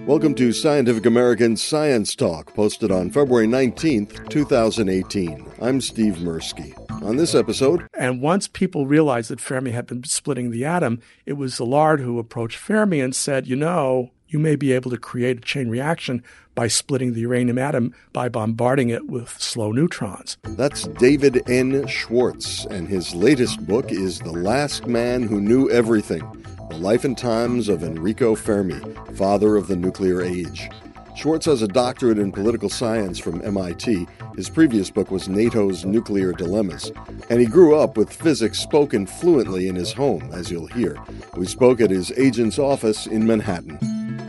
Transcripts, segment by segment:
Welcome to Scientific American Science Talk, posted on February 19th, 2018. I'm Steve Mirsky. On this episode... And once people realized that Fermi had been splitting the atom, it was Szilard who approached Fermi and said, you may be able to create a chain reaction by splitting the uranium atom by bombarding it with slow neutrons. That's David N. Schwartz, and his latest book is The Last Man Who Knew Everything, The Life and Times of Enrico Fermi, Father of the Nuclear Age. Schwartz has a doctorate in political science from MIT. His previous book was NATO's Nuclear Dilemmas. And he grew up with physics spoken fluently in his home, as you'll hear. We spoke at his agent's office in Manhattan.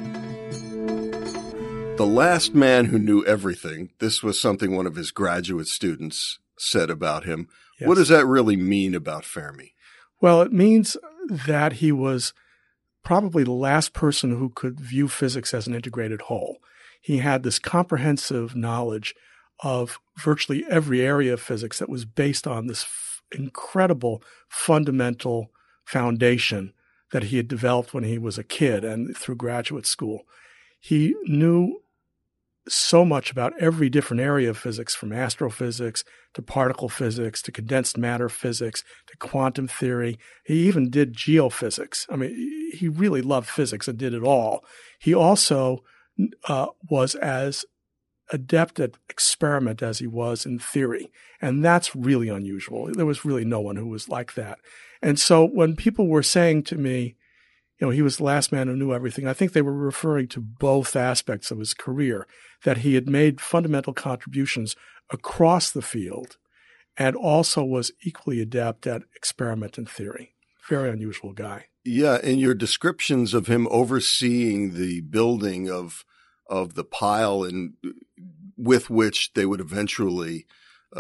The Last Man Who Knew Everything. This was something one of his graduate students said about him. Yes. What does that really mean about Fermi? Well, it means that he was probably the last person who could view physics as an integrated whole. He had this comprehensive knowledge of virtually every area of physics that was based on this incredible fundamental foundation that he had developed when he was a kid and through graduate school. He knew so much about every different area of physics, from astrophysics to particle physics to condensed matter physics to quantum theory. He even did geophysics. I mean, he really loved physics and did it all. He also was as adept at experiment as he was in theory. And that's really unusual. There was really no one who was like that. And so when people were saying to me, he was the last man who knew everything, I think they were referring to both aspects of his career, that he had made fundamental contributions across the field and also was equally adept at experiment and theory. Very unusual guy. Yeah, and your descriptions of him overseeing the building of the pile and with which they would eventually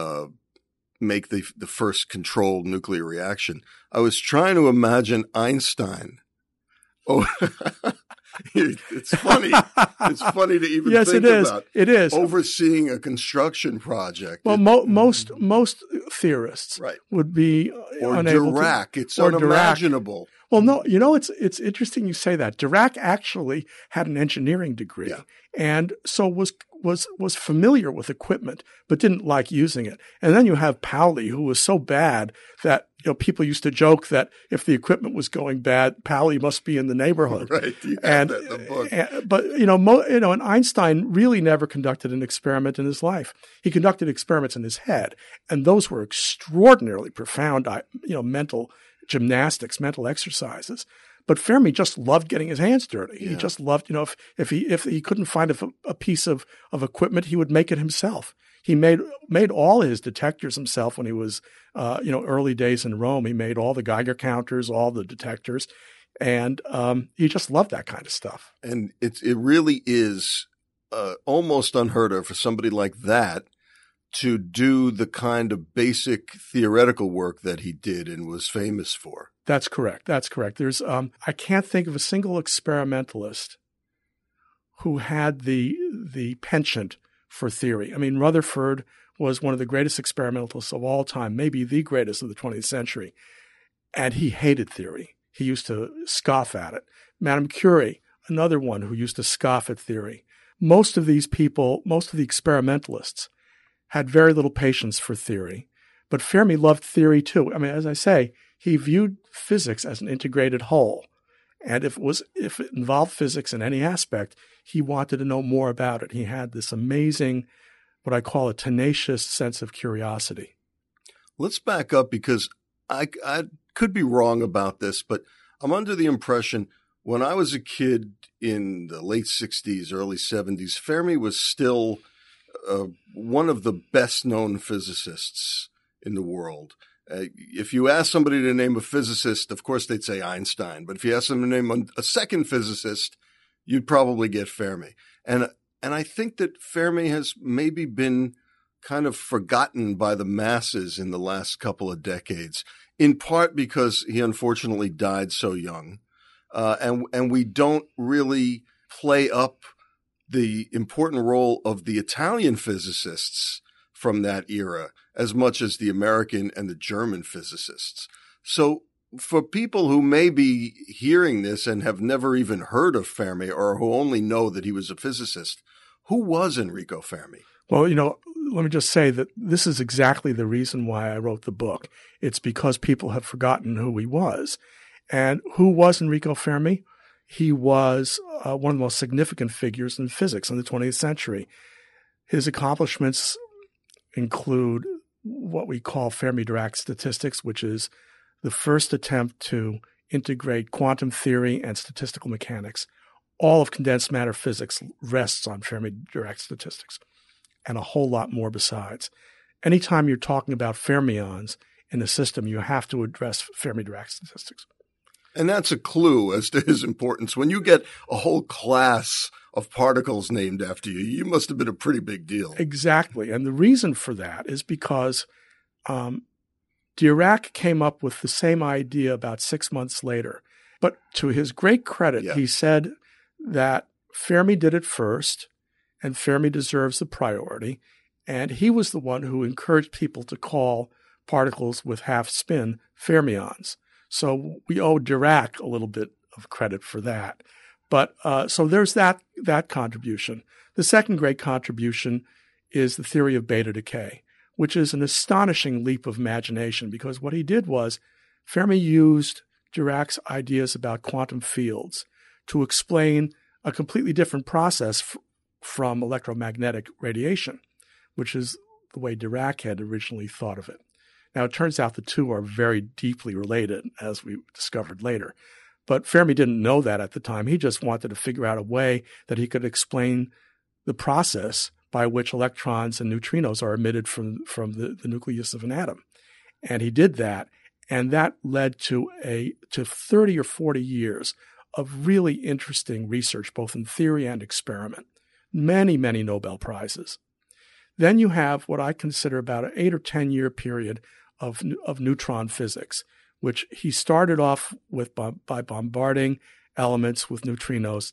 make the first controlled nuclear reaction. I was trying to imagine Einstein. Oh, it's funny. It's funny to even think about. It is overseeing a construction project. Well, most theorists would be or unable Dirac. to. It's unimaginable. Well, no, it's interesting you say that. Dirac actually had an engineering degree, and so was familiar with equipment, but didn't like using it. And then you have Pauli, who was so bad that people used to joke that if the equipment was going bad, Pauli must be in the neighborhood. Right, you have that in the book. But and Einstein really never conducted an experiment in his life. He conducted experiments in his head, and those were extraordinarily profound, mental gymnastics, mental exercises. But Fermi just loved getting his hands dirty. Yeah. He just loved, if he couldn't find a piece of equipment, he would make it himself. He made all his detectors himself when he was, early days in Rome. He made all the Geiger counters, all the detectors, and he just loved that kind of stuff. And it really is almost unheard of for somebody like that to do the kind of basic theoretical work that he did and was famous for. That's correct. There's I can't think of a single experimentalist who had the penchant for theory. I mean, Rutherford was one of the greatest experimentalists of all time, maybe the greatest of the 20th century, and he hated theory. He used to scoff at it. Madame Curie, another one who used to scoff at theory. Most of these people, most of the experimentalists, had very little patience for theory. But Fermi loved theory too. I mean, as I say, he viewed physics as an integrated whole. And if it involved physics in any aspect, he wanted to know more about it. He had this amazing, what I call a tenacious sense of curiosity. Let's back up, because I could be wrong about this, but I'm under the impression when I was a kid in the late 60s, early 70s, Fermi was still one of the best-known physicists in the world. If you ask somebody to name a physicist, of course they'd say Einstein. But if you ask them to name a second physicist, you'd probably get Fermi. And I think that Fermi has maybe been kind of forgotten by the masses in the last couple of decades, in part because he unfortunately died so young. And we don't really play up the important role of the Italian physicists from that era as much as the American and the German physicists. So for people who may be hearing this and have never even heard of Fermi or who only know that he was a physicist, who was Enrico Fermi? Well, let me just say that this is exactly the reason why I wrote the book. It's because people have forgotten who he was. And who was Enrico Fermi? He was one of the most significant figures in physics in the 20th century. His accomplishments include what we call Fermi-Dirac statistics, which is the first attempt to integrate quantum theory and statistical mechanics. All of condensed matter physics rests on Fermi-Dirac statistics, and a whole lot more besides. Anytime you're talking about fermions in a system, you have to address Fermi-Dirac statistics. And that's a clue as to his importance. When you get a whole class of particles named after you, you must have been a pretty big deal. Exactly. And the reason for that is because Dirac came up with the same idea about 6 months later. But to his great credit, he said that Fermi did it first, and Fermi deserves the priority. And he was the one who encouraged people to call particles with half spin fermions. So we owe Dirac a little bit of credit for that. But so there's that contribution. The second great contribution is the theory of beta decay, which is an astonishing leap of imagination, because what he did was Fermi used Dirac's ideas about quantum fields to explain a completely different process from electromagnetic radiation, which is the way Dirac had originally thought of it. Now, it turns out the two are very deeply related, as we discovered later. But Fermi didn't know that at the time. He just wanted to figure out a way that he could explain the process by which electrons and neutrinos are emitted from the nucleus of an atom. And he did that, and that led to 30 or 40 years of really interesting research, both in theory and experiment. Many, many Nobel Prizes. Then you have what I consider about an 8 or 10 year period of neutron physics, which he started off with by bombarding elements with neutrons,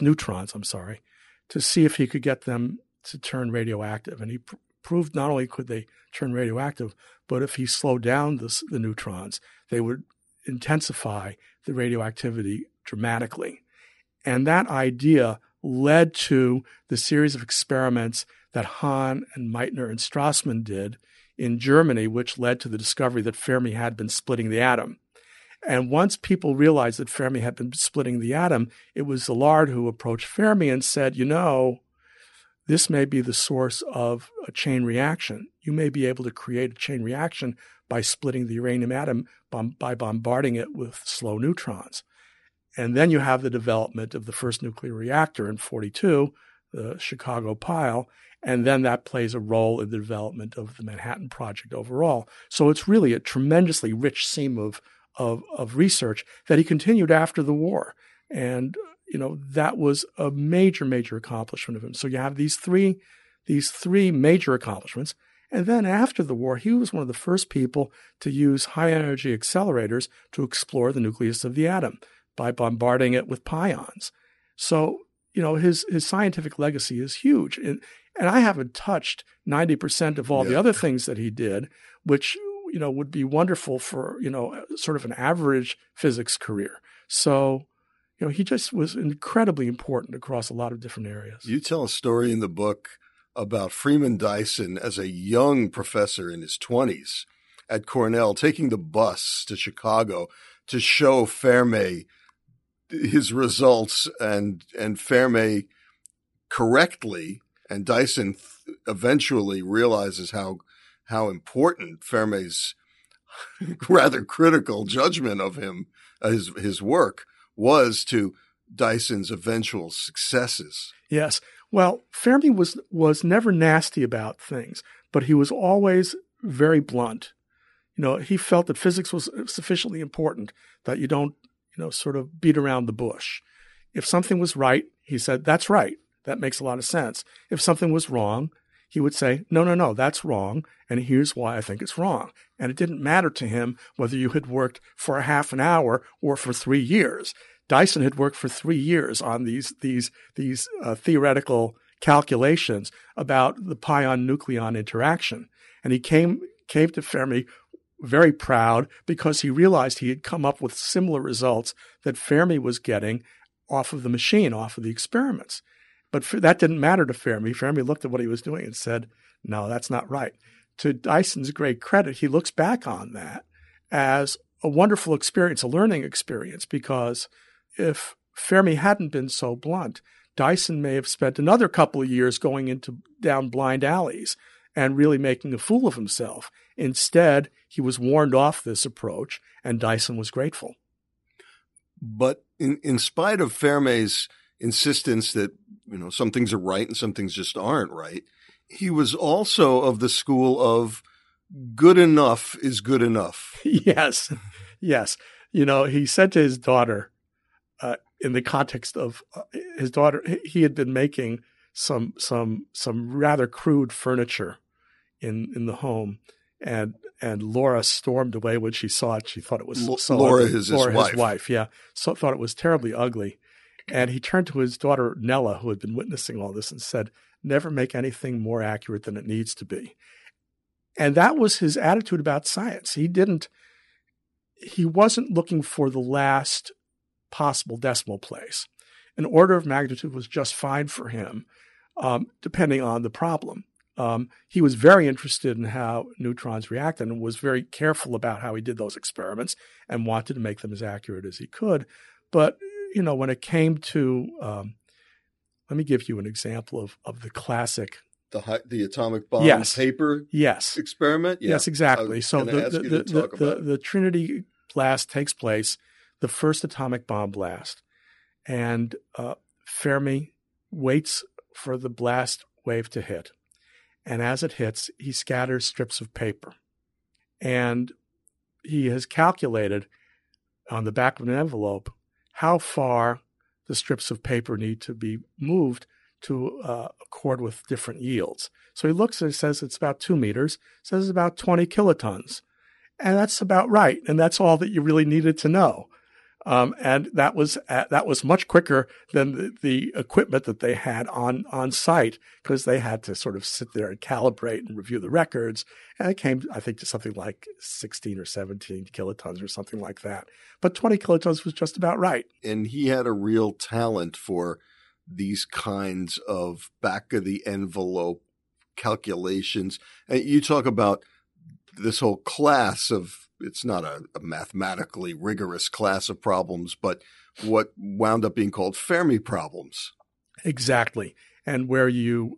to see if he could get them to turn radioactive. And he proved not only could they turn radioactive, but if he slowed down the neutrons, they would intensify the radioactivity dramatically. And that idea led to the series of experiments that Hahn and Meitner and Strassmann did in Germany, which led to the discovery that Fermi had been splitting the atom. And once people realized that Fermi had been splitting the atom, it was Szilard who approached Fermi and said, this may be the source of a chain reaction. You may be able to create a chain reaction by splitting the uranium atom by bombarding it with slow neutrons. And then you have the development of the first nuclear reactor in 1942, the Chicago Pile, and then that plays a role in the development of the Manhattan Project overall. So it's really a tremendously rich seam of research that he continued after the war. And, that was a major, major accomplishment of him. So you have these three major accomplishments. And then after the war, he was one of the first people to use high-energy accelerators to explore the nucleus of the atom by bombarding it with pions. So, his scientific legacy is huge. And I haven't touched 90% of all the other things that he did, which, would be wonderful for, sort of an average physics career. So, he just was incredibly important across a lot of different areas. You tell a story in the book about Freeman Dyson as a young professor in his 20s at Cornell, taking the bus to Chicago to show Fermi his results, and Fermi correctly, and Dyson eventually realizes how important Fermi's rather critical judgment of him, his work, was to Dyson's eventual successes. Yes. Well, Fermi was never nasty about things, but he was always very blunt. He felt that physics was sufficiently important that you don't, sort of beat around the bush. If something was right, he said, that's right. That makes a lot of sense. If something was wrong, he would say, no, that's wrong, and here's why I think it's wrong. And it didn't matter to him whether you had worked for a half an hour or for 3 years. Dyson had worked for 3 years on these theoretical calculations about the pion-nucleon interaction. And he came to Fermi very proud because he realized he had come up with similar results that Fermi was getting off of the machine, off of the experiments. But that didn't matter to Fermi. Fermi looked at what he was doing and said, no, that's not right. To Dyson's great credit, he looks back on that as a wonderful experience, a learning experience, because if Fermi hadn't been so blunt, Dyson may have spent another couple of years going down blind alleys and really making a fool of himself. Instead, he was warned off this approach, and Dyson was grateful. But in spite of Fermi's insistence that, some things are right and some things just aren't right, he was also of the school of good enough is good enough. Yes. He said to his daughter, in the context of his daughter, he had been making some rather crude furniture in the home, and Laura stormed away when she saw it. She thought it was Laura, his wife. Yeah, so thought it was terribly ugly. And he turned to his daughter Nella, who had been witnessing all this, and said, "Never make anything more accurate than it needs to be." And that was his attitude about science. He wasn't looking for the last possible decimal place. An order of magnitude was just fine for him, depending on the problem. He was very interested in how neutrons reacted and was very careful about how he did those experiments and wanted to make them as accurate as he could. But, when it came to, let me give you an example of the classic. The atomic bomb paper experiment? Yeah. Yes, exactly. So the Trinity blast takes place, the first atomic bomb blast. And Fermi waits for the blast wave to hit. And as it hits, he scatters strips of paper. And he has calculated on the back of an envelope how far the strips of paper need to be moved to accord with different yields. So he looks and says it's about 2 meters, says it's about 20 kilotons. And that's about right. And that's all that you really needed to know. And that was much quicker than the equipment that they had on site, because they had to sort of sit there and calibrate and review the records. And it came, I think, to something like 16 or 17 kilotons or something like that. But 20 kilotons was just about right. And he had a real talent for these kinds of back of the envelope calculations. And you talk about this whole class of, it's not a mathematically rigorous class of problems, but what wound up being called Fermi problems. Exactly. And where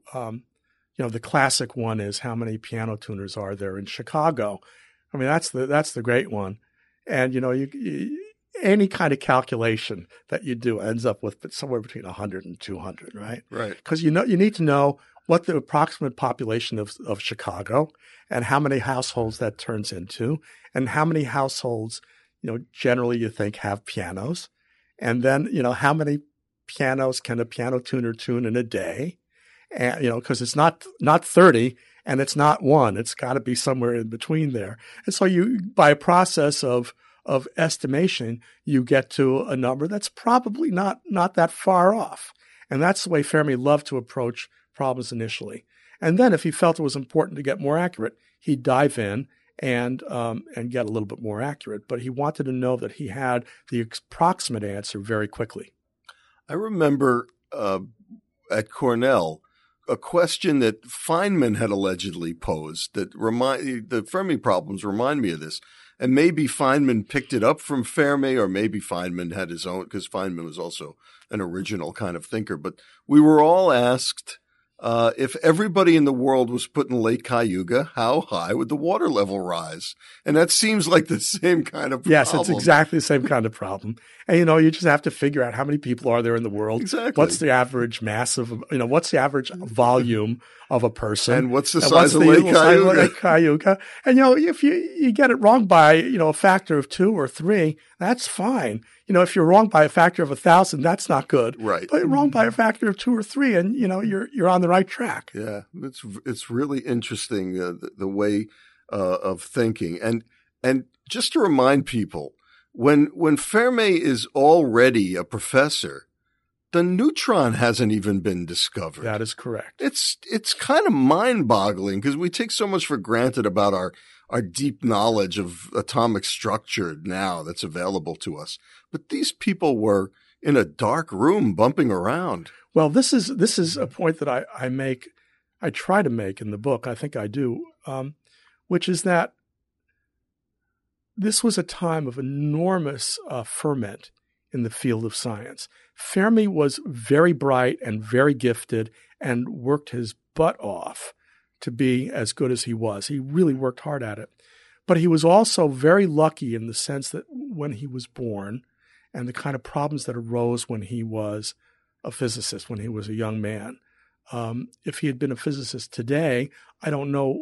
the classic one is, how many piano tuners are there in Chicago? I mean, that's the great one. And, any kind of calculation that you do ends up with somewhere between 100 and 200, right? Right. Because you need to know what the approximate population of Chicago and how many households that turns into, and how many households, generally you think have pianos. And then, how many pianos can a piano tuner tune in a day? And, because it's not 30 and it's not 1. It's got to be somewhere in between there. And so by a process of estimation, you get to a number that's probably not that far off. And that's the way Fermi loved to approach problems initially. And then if he felt it was important to get more accurate, he'd dive in and get a little bit more accurate. But he wanted to know that he had the approximate answer very quickly. I remember at Cornell a question that Feynman had allegedly posed that the Fermi problems remind me of this. And maybe Feynman picked it up from Fermi, or maybe Feynman had his own, because Feynman was also an original kind of thinker. But we were all asked, if everybody in the world was put in Lake Cayuga, how high would the water level rise? And that seems like the same kind of problem. Yes, it's exactly the same kind of problem. And, you just have to figure out how many people are there in the world. Exactly. What's the average mass of, what's the average volume of a person? And what's the size of Lake Cayuga? And, if you get it wrong by, a factor of 2 or 3, that's fine. If you're wrong by a factor of 1,000, that's not good. Right. But you're wrong by a factor of 2 or 3, and you're on the right track. Yeah, it's really interesting the way of thinking, and just to remind people, when Fermi is already a professor, the neutron hasn't even been discovered. That is correct. It's kind of mind-boggling because we take so much for granted about our deep knowledge of atomic structure now that's available to us. But these people were in a dark room bumping around. Well, this is a point that I try to make in the book. I think I do, which is that this was a time of enormous ferment in the field of science. Fermi was very bright and very gifted and worked his butt off to be as good as he was. He really worked hard at it. But he was also very lucky in the sense that when he was born and the kind of problems that arose when he was a physicist, when he was a young man. If he had been a physicist today, I don't know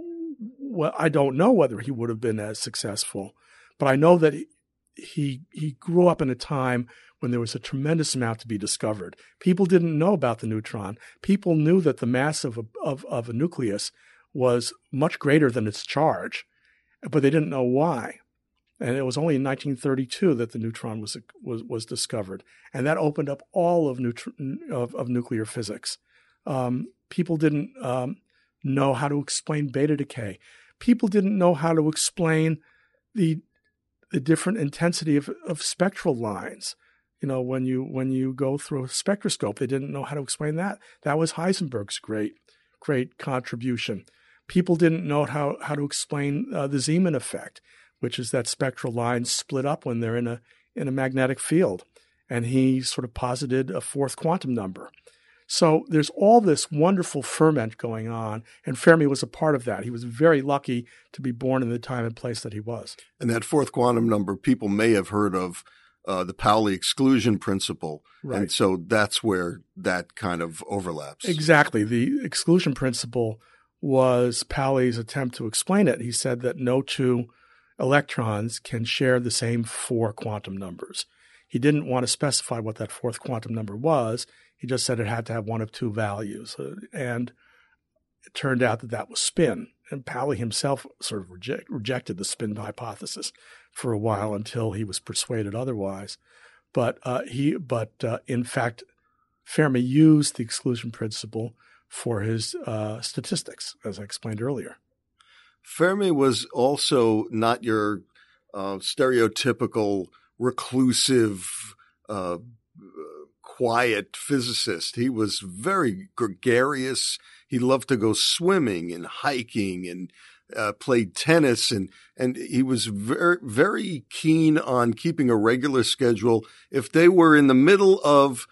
whether he would have been as successful. But I know that he grew up in a time when there was a tremendous amount to be discovered. People didn't know about the neutron. People knew that the mass of a nucleus was much greater than its charge, but they didn't know why. And it was only in 1932 that the neutron was discovered, and that opened up all of nuclear physics. People didn't know how to explain beta decay. People didn't know how to explain the different intensity of spectral lines. You know, when you go through a spectroscope, they didn't know how to explain that. That was Heisenberg's great contribution. People didn't know how to explain the Zeeman effect, which is that spectral lines split up when they're in a magnetic field. And he sort of posited a fourth quantum number. So there's all this wonderful ferment going on, and Fermi was a part of that. He was very lucky to be born in the time and place that he was. And that fourth quantum number, people may have heard of the Pauli exclusion principle. Right. And so that's where that kind of overlaps. Exactly. The exclusion principle was Pauli's attempt to explain it. He said that no two electrons can share the same four quantum numbers. He didn't want to specify what that fourth quantum number was. He just said it had to have one of two values. And it turned out that was spin. And Pauli himself sort of rejected the spin hypothesis for a while until he was persuaded otherwise. But in fact, Fermi used the exclusion principle for his statistics, as I explained earlier. Fermi was also not your stereotypical reclusive, quiet physicist. He was very gregarious. He loved to go swimming and hiking and played tennis, and he was very, very keen on keeping a regular schedule. If they were in the middle of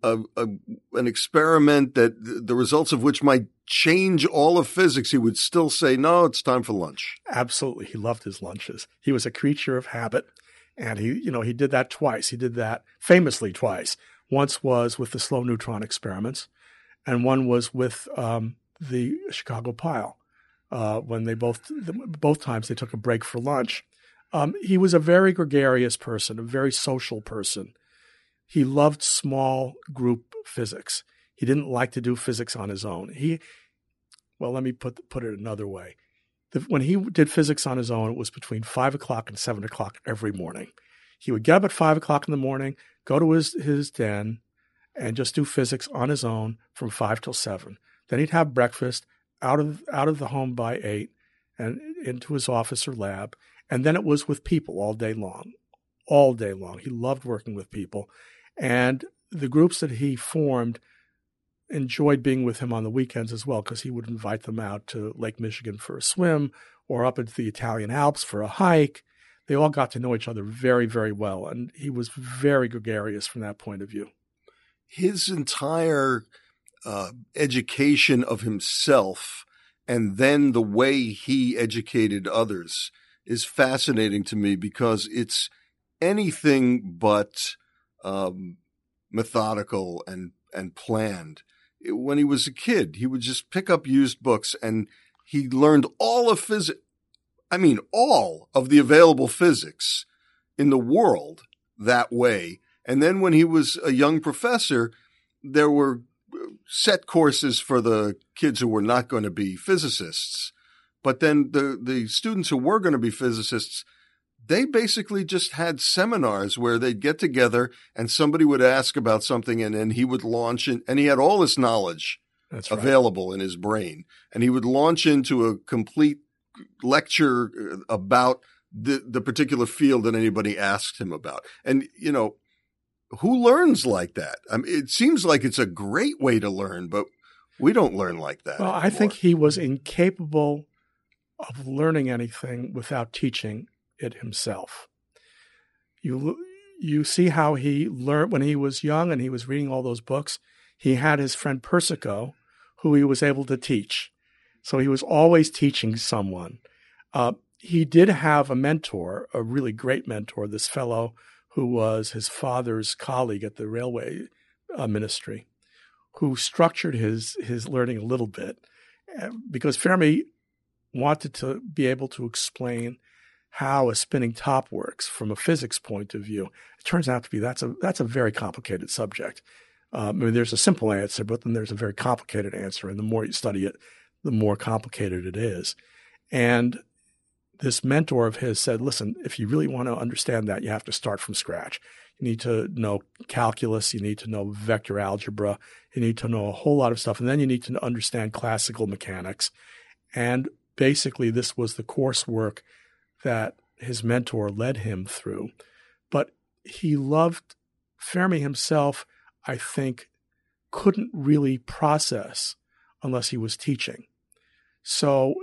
an experiment that the results of which might change all of physics, he would still say, no, it's time for lunch. Absolutely. He loved his lunches. He was a creature of habit. And he did that twice. He did that famously twice. Once was with the slow neutron experiments, and one was with the Chicago Pile. When they both times they took a break for lunch. He was a very gregarious person, a very social person. He loved small group physics. He didn't like to do physics on his own. Let me put it another way. When he did physics on his own, it was between 5 o'clock and 7 o'clock every morning. He would get up at 5 o'clock in the morning, go to his den, and just do physics on his own from 5 till 7. Then he'd have breakfast out of the home by 8 and into his office or lab. And then it was with people all day long. All day long. He loved working with people. And the groups that he formed enjoyed being with him on the weekends as well, because he would invite them out to Lake Michigan for a swim or up into the Italian Alps for a hike. They all got to know each other very, very well. And he was very gregarious from that point of view. His entire education of himself and then the way he educated others is fascinating to me, because it's anything but methodical and planned. When he was a kid, he would just pick up used books and he learned all of all of the available physics in the world that way. And then when he was a young professor, there were set courses for the kids who were not going to be physicists. But then the students who were going to be physicists they basically just had seminars where they'd get together and somebody would ask about something, and then he would launch in, and he had all this knowledge available in his brain, and he would launch into a complete lecture about the particular field that anybody asked him about. And, you know, who learns like that? I mean, it seems like it's a great way to learn, but we don't learn like that anymore. I think he was incapable of learning anything without teaching it himself. You see how he learned when he was young and he was reading all those books. He had his friend Persico, who he was able to teach. So he was always teaching someone. He did have a mentor, a really great mentor, this fellow who was his father's colleague at the railway ministry, who structured his learning a little bit, because Fermi wanted to be able to explain how a spinning top works from a physics point of view. It turns out to be that's a very complicated subject. I mean, there's a simple answer, but then there's a very complicated answer, and the more you study it, the more complicated it is. And this mentor of his said, listen, if you really want to understand that, you have to start from scratch. You need to know calculus. You need to know vector algebra. You need to know a whole lot of stuff. And then you need to understand classical mechanics. And basically, this was the coursework that his mentor led him through. But he loved Fermi himself, I think, couldn't really process unless he was teaching. So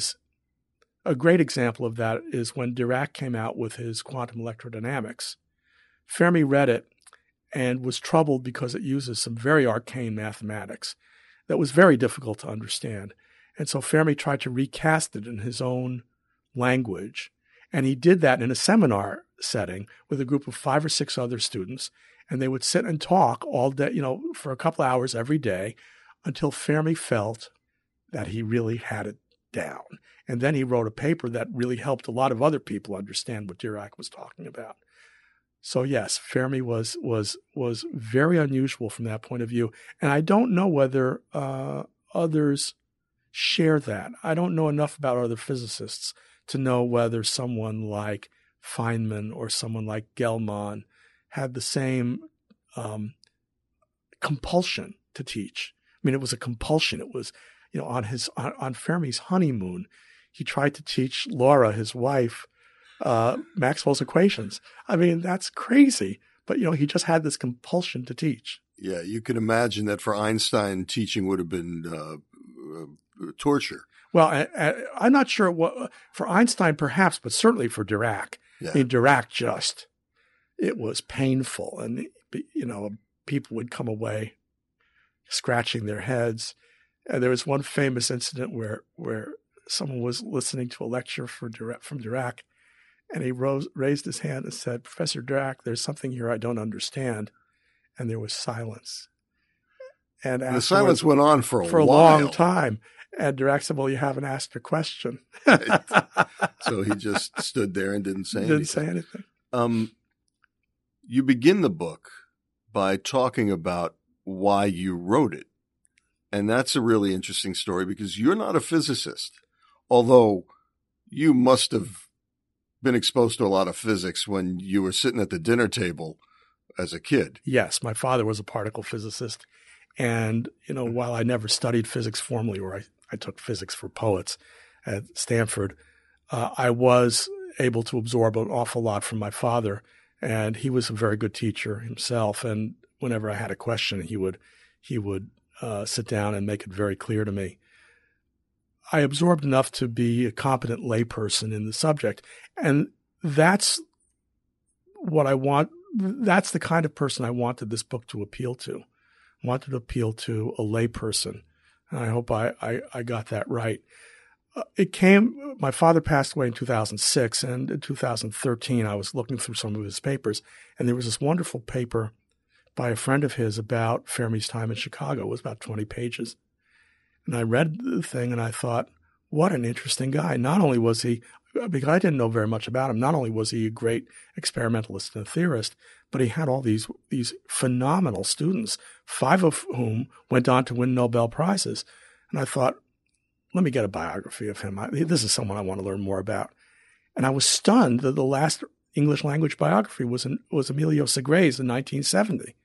a great example of that is when Dirac came out with his quantum electrodynamics. Fermi read it and was troubled because it uses some very arcane mathematics that was very difficult to understand. And so Fermi tried to recast it in his own language. And he did that in a seminar setting with a group of 5 or 6 other students. And they would sit and talk all day, for a couple hours every day until Fermi felt that he really had it down. And then he wrote a paper that really helped a lot of other people understand what Dirac was talking about. So yes, Fermi was very unusual from that point of view. And I don't know whether others share that. I don't know enough about other physicists to know whether someone like Feynman or someone like Gell-Mann had the same compulsion to teach. I mean, it was a compulsion. It was, on Fermi's honeymoon, he tried to teach Laura, his wife, Maxwell's equations. I mean, that's crazy. But, he just had this compulsion to teach. Yeah, you can imagine that for Einstein, teaching would have been torture. Well, I'm not sure what for Einstein, perhaps, but certainly for Dirac. Yeah. I mean, Dirac it was painful. And, people would come away scratching their heads. And there was one famous incident where someone was listening to a lecture from Dirac, and he raised his hand and said, "Professor Dirac, there's something here I don't understand." And there was silence. And the silence went on for a long time. And Dirac said, "Well, you haven't asked a question." Right. So he just stood there and didn't say anything. You begin the book by talking about why you wrote it. And that's a really interesting story because you're not a physicist, although you must have been exposed to a lot of physics when you were sitting at the dinner table as a kid. Yes, my father was a particle physicist. And, while I never studied physics formally, or I took physics for poets at Stanford, I was able to absorb an awful lot from my father. And he was a very good teacher himself. And whenever I had a question, he would sit down and make it very clear to me. I absorbed enough to be a competent layperson in the subject. And that's what I want. That's the kind of person I wanted this book to appeal to. I wanted to appeal to a layperson. And I hope I got that right. My father passed away in 2006, and in 2013, I was looking through some of his papers, and there was this wonderful paper by a friend of his about Fermi's time in Chicago. It was about 20 pages. And I read the thing, and I thought, what an interesting guy. Not only was he, because I didn't know very much about him, not only was he a great experimentalist and a theorist, but he had all these phenomenal students, 5 of whom went on to win Nobel Prizes. And I thought, let me get a biography of him. This is someone I want to learn more about. And I was stunned that the last English language biography was Emilio Segre's in 1970.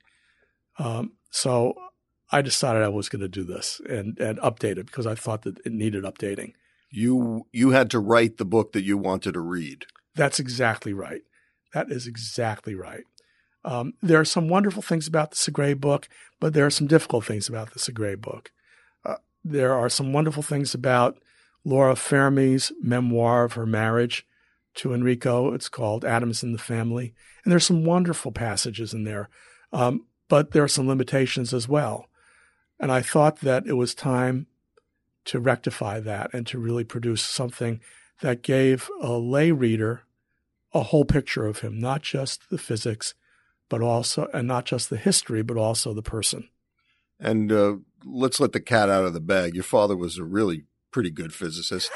So I decided I was going to do this and update it because I thought that it needed updating. You had to write the book that you wanted to read. That's exactly right. That is exactly right. There are some wonderful things about the Segre book, but there are some difficult things about the Segre book. There are some wonderful things about Laura Fermi's memoir of her marriage to Enrico. It's called Adams in the Family. And there's some wonderful passages in there, but there are some limitations as well. And I thought that it was time to rectify that and to really produce something that gave a lay reader a whole picture of him, not just the physics, but also, and not just the history, but also the person. And let's let the cat out of the bag. Your father was a really pretty good physicist.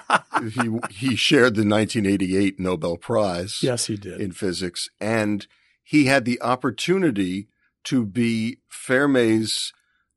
He shared the 1988 Nobel Prize. Yes, he did. In physics. And he had the opportunity to be Fermi's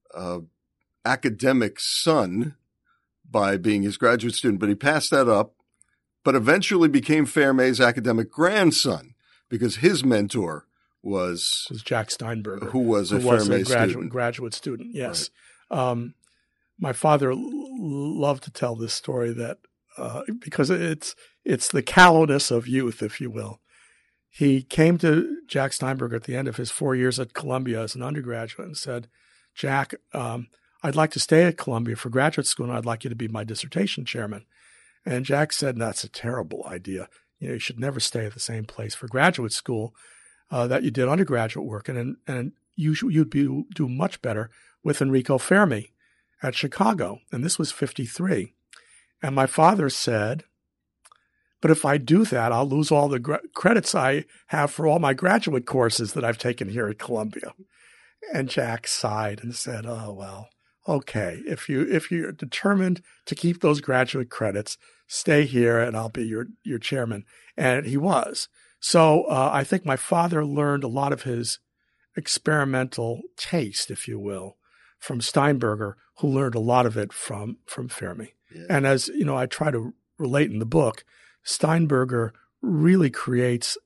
academic son by being his graduate student, but he passed that up, but eventually became Fermi's academic grandson because his mentor was Jack Steinberger, who was a Fermi graduate student. Yes. Right. My father loved to tell this story that because it's the callowness of youth, if you will. He came to Jack Steinberger at the end of his 4 years at Columbia as an undergraduate and said, Jack, I'd like to stay at Columbia for graduate school, and I'd like you to be my dissertation chairman. And Jack said, that's a terrible idea. You should never stay at the same place for graduate school that you did undergraduate work, and you'd do much better with Enrico Fermi at Chicago. And this was 1953. And my father said, but if I do that, I'll lose all the credits I have for all my graduate courses that I've taken here at Columbia. And Jack sighed and said, oh, well, okay. If you're determined to keep those graduate credits, stay here and I'll be your chairman. And he was. So I think my father learned a lot of his experimental taste, if you will, from Steinberger, who learned a lot of it from Fermi. Yeah. And as you know, I try to relate in the book, Steinberger really credits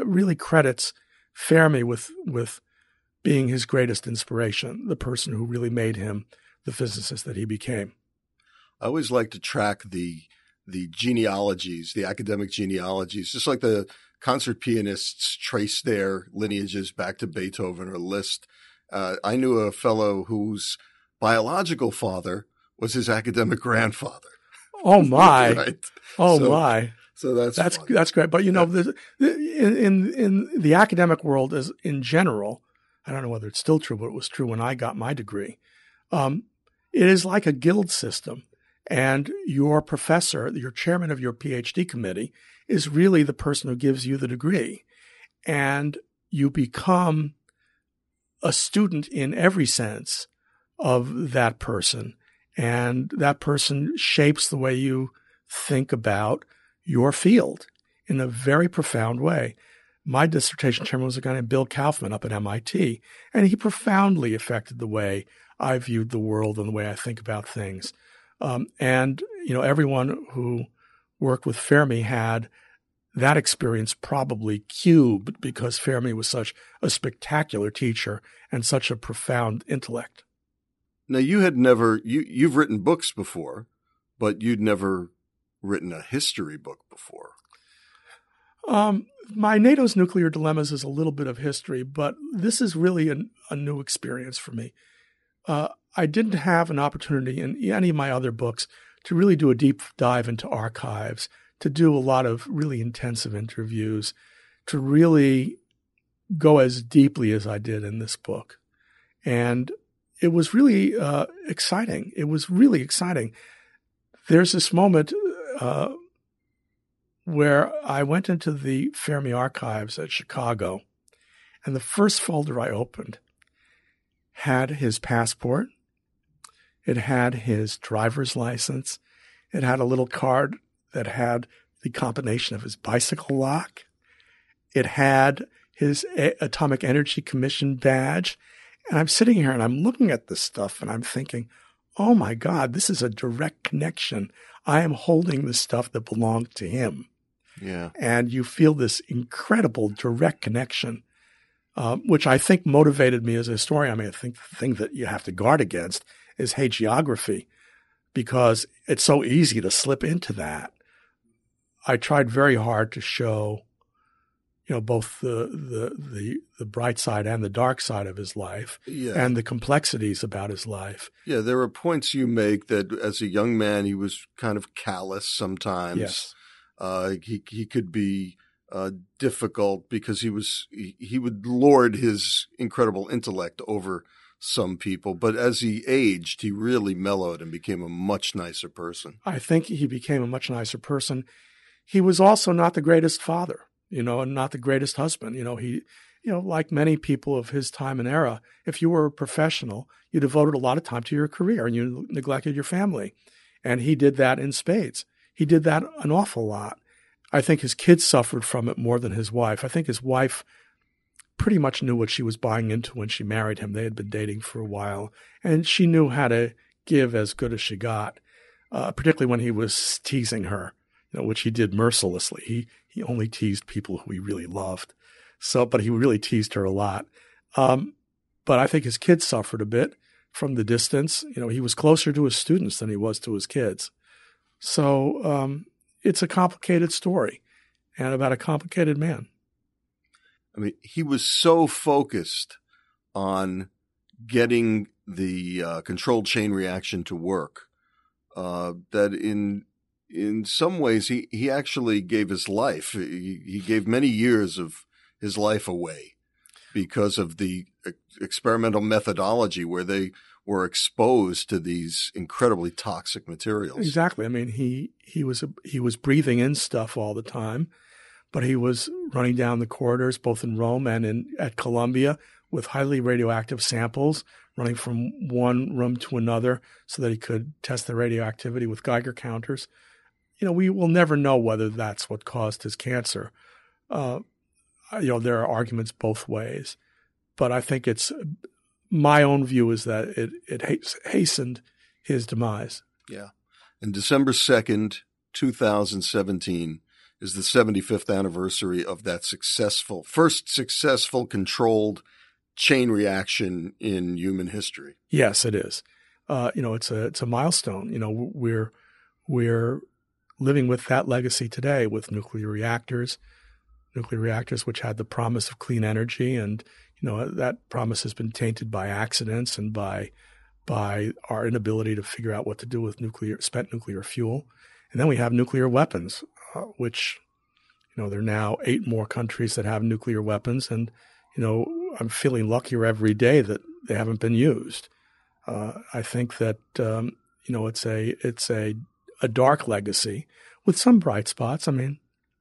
Fermi with being his greatest inspiration, the person who really made him the physicist that he became. I always like to track the genealogies, the academic genealogies, just like the concert pianists trace their lineages back to Beethoven or Liszt. I knew a fellow whose biological father was his academic grandfather. Oh my! Right. Oh my! So that's great. But you know, in the academic world, as in general, I don't know whether it's still true, but it was true when I got my degree. It is like a guild system, and your professor, your chairman of your PhD committee, is really the person who gives you the degree, and you become a student in every sense of that person, and that person shapes the way you think about your field in a very profound way. My dissertation chairman was a guy named Bill Kaufman up at MIT, and he profoundly affected the way I viewed the world and the way I think about things. And, you know, everyone who worked with Fermi had that experience probably cubed because Fermi was such a spectacular teacher and such a profound intellect. Now, you had never, you've written books before, but you'd never written a history book before. My NATO's Nuclear Dilemmas is a little bit of history, but this is really a new experience for me. I didn't have an opportunity in any of my other books to really do a deep dive into archives, to do a lot of really intensive interviews, to really go as deeply as I did in this book. And it was really exciting. It was really exciting. There's this moment where I went into the Fermi archives at Chicago, and the first folder I opened had his passport. It had his driver's license. It had a little card that had the combination of his bicycle lock. It had his Atomic Energy Commission badge. And I'm sitting here and I'm looking at this stuff and I'm thinking, oh my God, this is a direct connection. I am holding the stuff that belonged to him. Yeah. And you feel this incredible direct connection, which I think motivated me as a historian. I mean, I think the thing that you have to guard against is hagiography, because it's so easy to slip into that. I tried very hard to show, both the bright side and the dark side of his life, and the complexities about his life. Yeah, there are points you make that as a young man he was kind of callous sometimes. Yes. He could be difficult because he would lord his incredible intellect over some people, but as he aged, he really mellowed and became a much nicer person. I think he became a much nicer person. He was also not the greatest father, and not the greatest husband. He, like many people of his time and era, if you were a professional, you devoted a lot of time to your career and you neglected your family. And he did that in spades. He did that an awful lot. I think his kids suffered from it more than his wife. I think his wife pretty much knew what she was buying into when she married him. They had been dating for a while, and she knew how to give as good as she got, particularly when he was teasing her, which he did mercilessly. He only teased people who he really loved. But he really teased her a lot. But I think his kids suffered a bit from the distance. He was closer to his students than he was to his kids. So it's a complicated story and about a complicated man. I mean, he was so focused on getting the controlled chain reaction to work that in some ways he actually gave his life. He gave many years of his life away because of the experimental methodology where they were exposed to these incredibly toxic materials. Exactly. I mean, he was breathing in stuff all the time, but he was running down the corridors, both in Rome and at Columbia, with highly radioactive samples, running from one room to another so that he could test the radioactivity with Geiger counters. We will never know whether that's what caused his cancer. There are arguments both ways, but I think my own view is that it hastened his demise. Yeah. And December 2nd, 2017 is the 75th anniversary of that first successful controlled chain reaction in human history. Yes, it is. It's a milestone. We're living with that legacy today with nuclear reactors which had the promise of clean energy, and that promise has been tainted by accidents and by our inability to figure out what to do with spent nuclear fuel. And then we have nuclear weapons, which there are now 8 more countries that have nuclear weapons, and I'm feeling luckier every day that they haven't been used. I think that it's a dark legacy with some bright spots. I mean,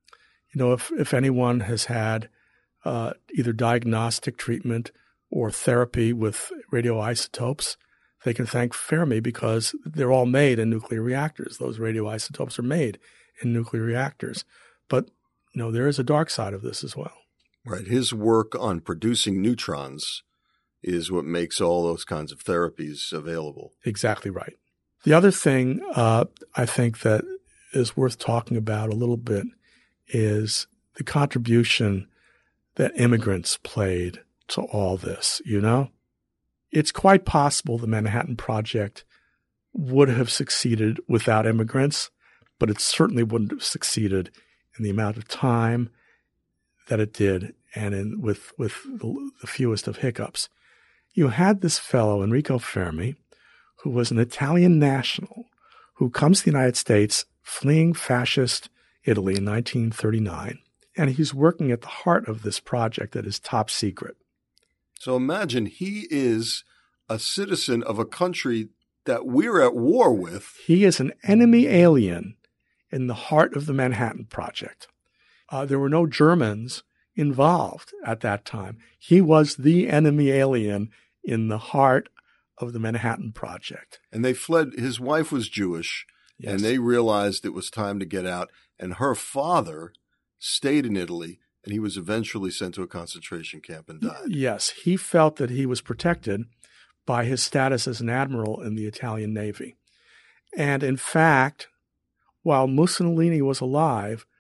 if anyone has had either diagnostic treatment or therapy with radioisotopes, they can thank Fermi because they're all made in nuclear reactors. Those radioisotopes are made in nuclear reactors. But there is a dark side of this as well. Right. His work on producing neutrons is what makes all those kinds of therapies available. Exactly right. The other thing I think that is worth talking about a little bit is the contribution that immigrants played to all this, It's quite possible the Manhattan Project would have succeeded without immigrants, but it certainly wouldn't have succeeded in the amount of time that it did and with the fewest of hiccups. You had this fellow, Enrico Fermi, who was an Italian national who comes to the United States fleeing fascist Italy in 1939, and he's working at the heart of this project that is top secret. So imagine he is a citizen of a country that we're at war with. He is an enemy alien in the heart of the Manhattan Project. There were no Germans involved at that time. He was the enemy alien in the heart of the Manhattan Project. And they fled. His wife was Jewish, yes, and they realized it was time to get out. And her father stayed in Italy, and he was eventually sent to a concentration camp and died. Yes, he felt that he was protected by his status as an admiral in the Italian Navy. And in fact, while Mussolini was alive,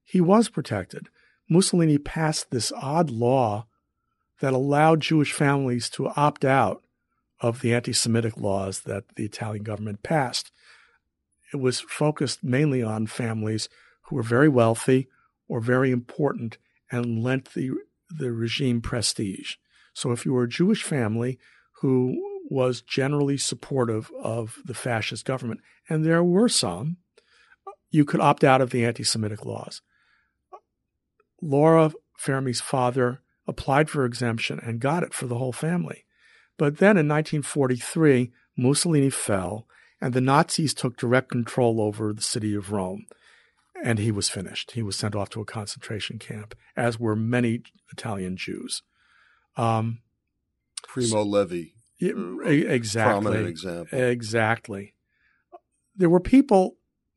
he was protected. Mussolini passed this odd law that allowed Jewish families to opt out of the anti-Semitic laws that the Italian government passed. It was focused mainly on families who were very wealthy or very important and lent the regime prestige. So if you were a Jewish family who was generally supportive of the fascist government, and there were some, you could opt out of the anti-Semitic laws. Laura Fermi's father applied for exemption and got it for the whole family. But then in 1943, Mussolini fell, and the Nazis took direct control over the city of Rome, and he was finished. He was sent off to a concentration camp, as were many Italian Jews. Primo Levi, exactly, prominent example. Exactly. There were people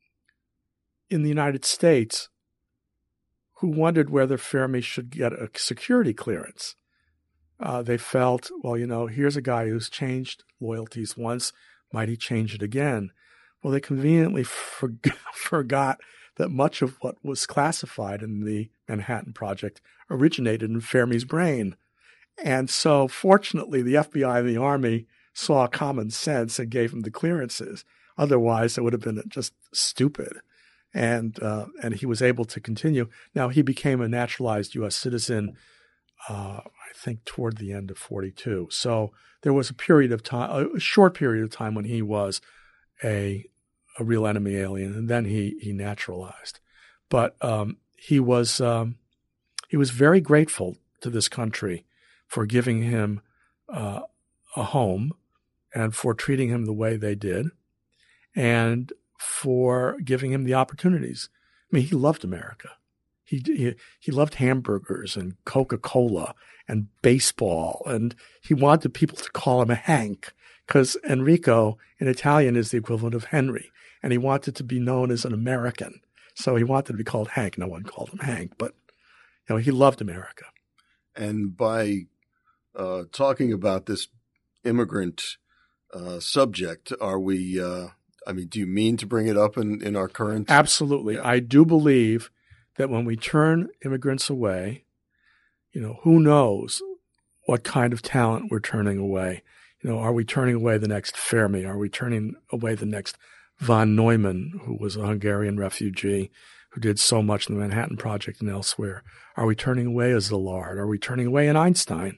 in the United States who wondered whether Fermi should get a security clearance. They felt, well, here's a guy who's changed loyalties once. Might he change it again? Well, they conveniently forgot that much of what was classified in the Manhattan Project originated in Fermi's brain. And so, fortunately, the FBI and the Army saw common sense and gave him the clearances. Otherwise, it would have been just stupid. And he was able to continue. Now, he became a naturalized U.S. citizen, I think, toward the end of 1942. So there was a short period of time when he was a real enemy alien, and then he naturalized. But he was very grateful to this country for giving him a home and for treating him the way they did, and for giving him the opportunities. I mean, he loved America. He loved hamburgers and Coca-Cola and baseball, and he wanted people to call him Hank, because Enrico in Italian is the equivalent of Henry, and he wanted to be known as an American. So he wanted to be called Hank. No one called him Hank, but he loved America. And by talking about this immigrant subject, are we? Do you mean to bring it up in our current? Absolutely. Yeah. I do believe that when we turn immigrants away, who knows what kind of talent we're turning away. Are we turning away the next Fermi? Are we turning away the next von Neumann, who was a Hungarian refugee who did so much in the Manhattan Project and elsewhere? Are we turning away a Szilard? Are we turning away an Einstein?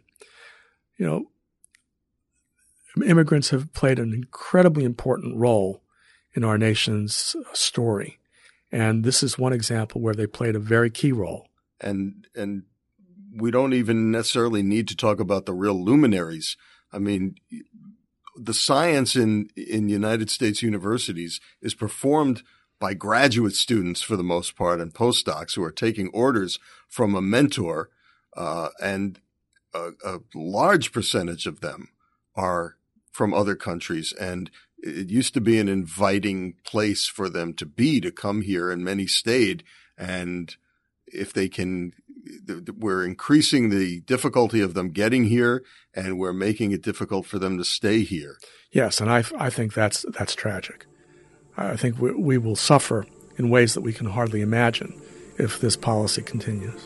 Immigrants have played an incredibly important role in our nation's story. And this is one example where they played a very key role. And we don't even necessarily need to talk about the real luminaries. I mean, the science in United States universities is performed by graduate students for the most part and postdocs who are taking orders from a mentor, and a large percentage of them are from other countries. And it used to be an inviting place for them to come here, and many stayed. And if they can, we're increasing the difficulty of them getting here, and we're making it difficult for them to stay here. Yes, and I think that's tragic. I think we will suffer in ways that we can hardly imagine if this policy continues.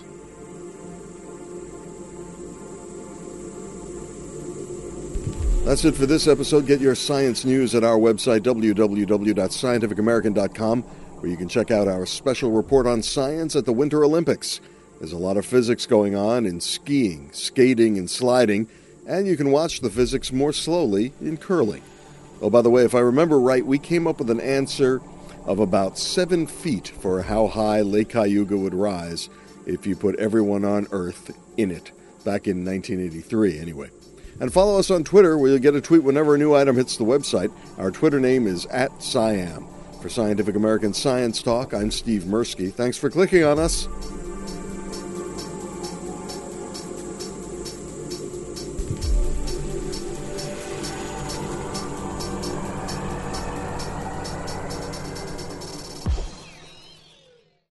That's it for this episode. Get your science news at our website, www.scientificamerican.com, where you can check out our special report on science at the Winter Olympics. There's a lot of physics going on in skiing, skating, and sliding, and you can watch the physics more slowly in curling. Oh, by the way, if I remember right, we came up with an answer of about 7 feet for how high Lake Cayuga would rise if you put everyone on Earth in it, back in 1983 anyway. And follow us on Twitter, where you'll get a tweet whenever a new item hits the website. Our Twitter name is @SciAm. For Scientific American Science Talk, I'm Steve Mirsky. Thanks for clicking on us.